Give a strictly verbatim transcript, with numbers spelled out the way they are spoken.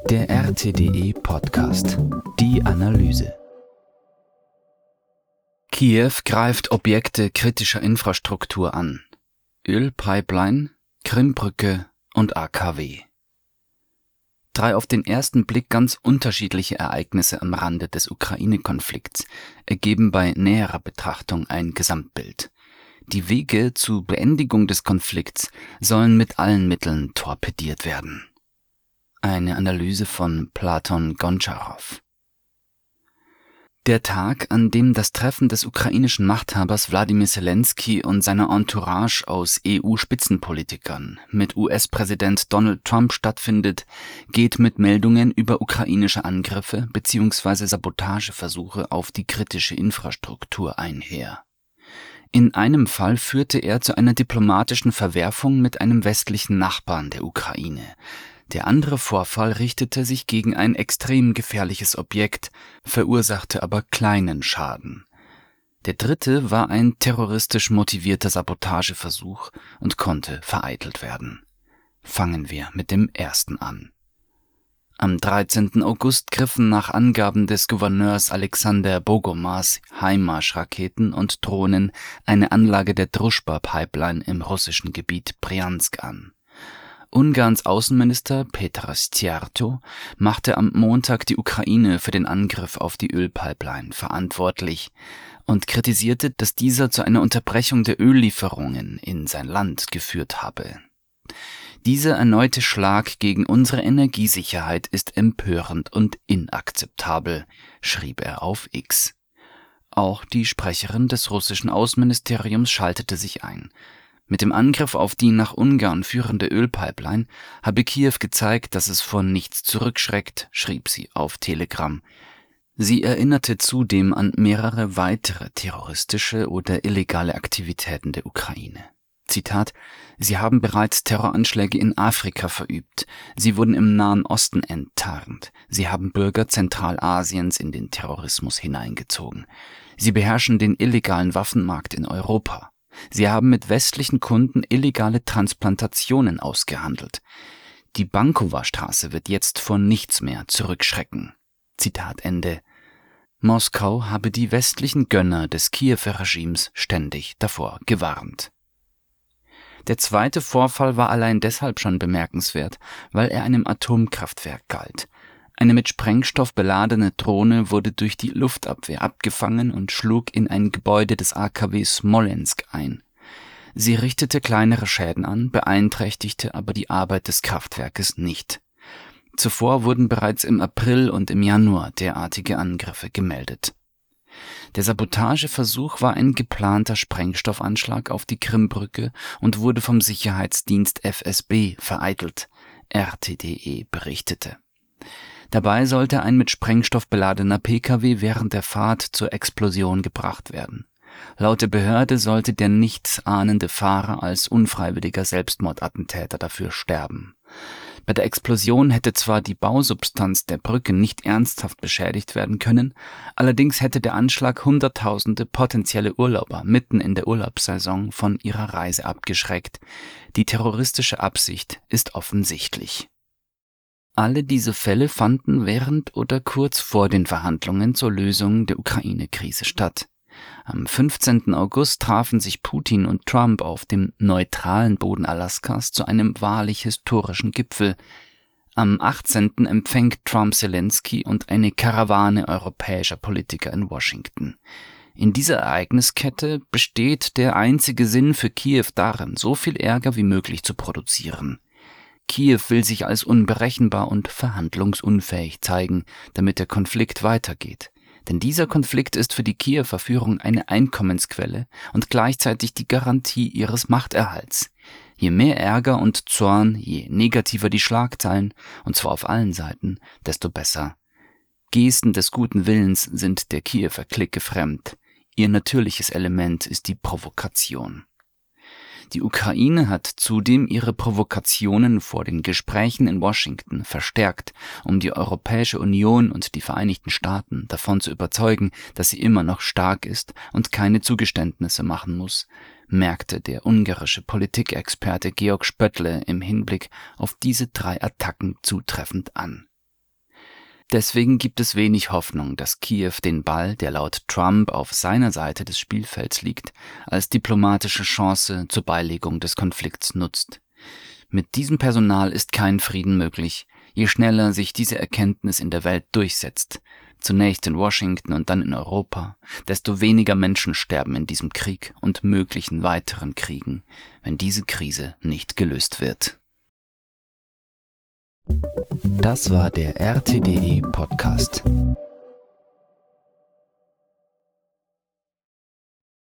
Der R T D E-Podcast. Die Analyse. Kiew greift Objekte kritischer Infrastruktur an. Ölpipeline, Krimbrücke und A K W. Drei auf den ersten Blick ganz unterschiedliche Ereignisse am Rande des Ukraine-Konflikts ergeben bei näherer Betrachtung ein Gesamtbild. Die Wege zur Beendigung des Konflikts sollen mit allen Mitteln torpediert werden. Eine Analyse von Platon Gontscharow. Der Tag, an dem das Treffen des ukrainischen Machthabers Wladimir Selenskyj und seiner Entourage aus E U-Spitzenpolitikern mit U S-Präsident Donald Trump stattfindet, geht mit Meldungen über ukrainische Angriffe bzw. Sabotageversuche auf die kritische Infrastruktur einher. In einem Fall führte er zu einer diplomatischen Verwerfung mit einem westlichen Nachbarn der Ukraine. Der andere Vorfall richtete sich gegen ein extrem gefährliches Objekt, verursachte aber kleinen Schaden. Der dritte war ein terroristisch motivierter Sabotageversuch und konnte vereitelt werden. Fangen wir mit dem ersten an. Am dreizehnten August griffen nach Angaben des Gouverneurs Alexander Bogomars Heimmarschraketen und Drohnen eine Anlage der Druschba-Pipeline im russischen Gebiet Brjansk an. Ungarns Außenminister Péter Szijjártó machte am Montag die Ukraine für den Angriff auf die Ölpipeline verantwortlich und kritisierte, dass dieser zu einer Unterbrechung der Öllieferungen in sein Land geführt habe. Dieser erneute Schlag gegen unsere Energiesicherheit ist empörend und inakzeptabel, schrieb er auf X. Auch die Sprecherin des russischen Außenministeriums schaltete sich ein. Mit dem Angriff auf die nach Ungarn führende Ölpipeline habe Kiew gezeigt, dass es vor nichts zurückschreckt, schrieb sie auf Telegram. Sie erinnerte zudem an mehrere weitere terroristische oder illegale Aktivitäten der Ukraine. Zitat: Sie haben bereits Terroranschläge in Afrika verübt. Sie wurden im Nahen Osten enttarnt. Sie haben Bürger Zentralasiens in den Terrorismus hineingezogen. Sie beherrschen den illegalen Waffenmarkt in Europa. Sie haben mit westlichen Kunden illegale Transplantationen ausgehandelt. Die Bankova-Straße wird jetzt vor nichts mehr zurückschrecken. Zitat Ende. Moskau habe die westlichen Gönner des Kiewer Regimes ständig davor gewarnt. Der zweite Vorfall war allein deshalb schon bemerkenswert, weil er einem Atomkraftwerk galt. Eine mit Sprengstoff beladene Drohne wurde durch die Luftabwehr abgefangen und schlug in ein Gebäude des A K W Smolensk ein. Sie richtete kleinere Schäden an, beeinträchtigte aber die Arbeit des Kraftwerkes nicht. Zuvor wurden bereits im April und im Januar derartige Angriffe gemeldet. Der Sabotageversuch war ein geplanter Sprengstoffanschlag auf die Krimbrücke und wurde vom Sicherheitsdienst F S B vereitelt, R T D E berichtete. Dabei sollte ein mit Sprengstoff beladener P K W während der Fahrt zur Explosion gebracht werden. Laut der Behörde sollte der nichtsahnende Fahrer als unfreiwilliger Selbstmordattentäter dafür sterben. Bei der Explosion hätte zwar die Bausubstanz der Brücke nicht ernsthaft beschädigt werden können, allerdings hätte der Anschlag Hunderttausende potenzielle Urlauber mitten in der Urlaubssaison von ihrer Reise abgeschreckt. Die terroristische Absicht ist offensichtlich. Alle diese Fälle fanden während oder kurz vor den Verhandlungen zur Lösung der Ukraine-Krise statt. Am fünfzehnten August trafen sich Putin und Trump auf dem neutralen Boden Alaskas zu einem wahrlich historischen Gipfel. Am achtzehnten empfängt Trump Selenskyj und eine Karawane europäischer Politiker in Washington. In dieser Ereigniskette besteht der einzige Sinn für Kiew darin, so viel Ärger wie möglich zu produzieren. Kiew will sich als unberechenbar und verhandlungsunfähig zeigen, damit der Konflikt weitergeht. Denn dieser Konflikt ist für die Kiewer Führung eine Einkommensquelle und gleichzeitig die Garantie ihres Machterhalts. Je mehr Ärger und Zorn, je negativer die Schlagzeilen, und zwar auf allen Seiten, desto besser. Gesten des guten Willens sind der Kiewer Clique fremd. Ihr natürliches Element ist die Provokation. Die Ukraine hat zudem ihre Provokationen vor den Gesprächen in Washington verstärkt, um die Europäische Union und die Vereinigten Staaten davon zu überzeugen, dass sie immer noch stark ist und keine Zugeständnisse machen muss, merkte der ungarische Politikexperte Georg Spöttl im Hinblick auf diese drei Attacken zutreffend an. Deswegen gibt es wenig Hoffnung, dass Kiew den Ball, der laut Trump auf seiner Seite des Spielfelds liegt, als diplomatische Chance zur Beilegung des Konflikts nutzt. Mit diesem Personal ist kein Frieden möglich, je schneller sich diese Erkenntnis in der Welt durchsetzt, zunächst in Washington und dann in Europa, desto weniger Menschen sterben in diesem Krieg und möglichen weiteren Kriegen, wenn diese Krise nicht gelöst wird. Das war der R T D E Podcast.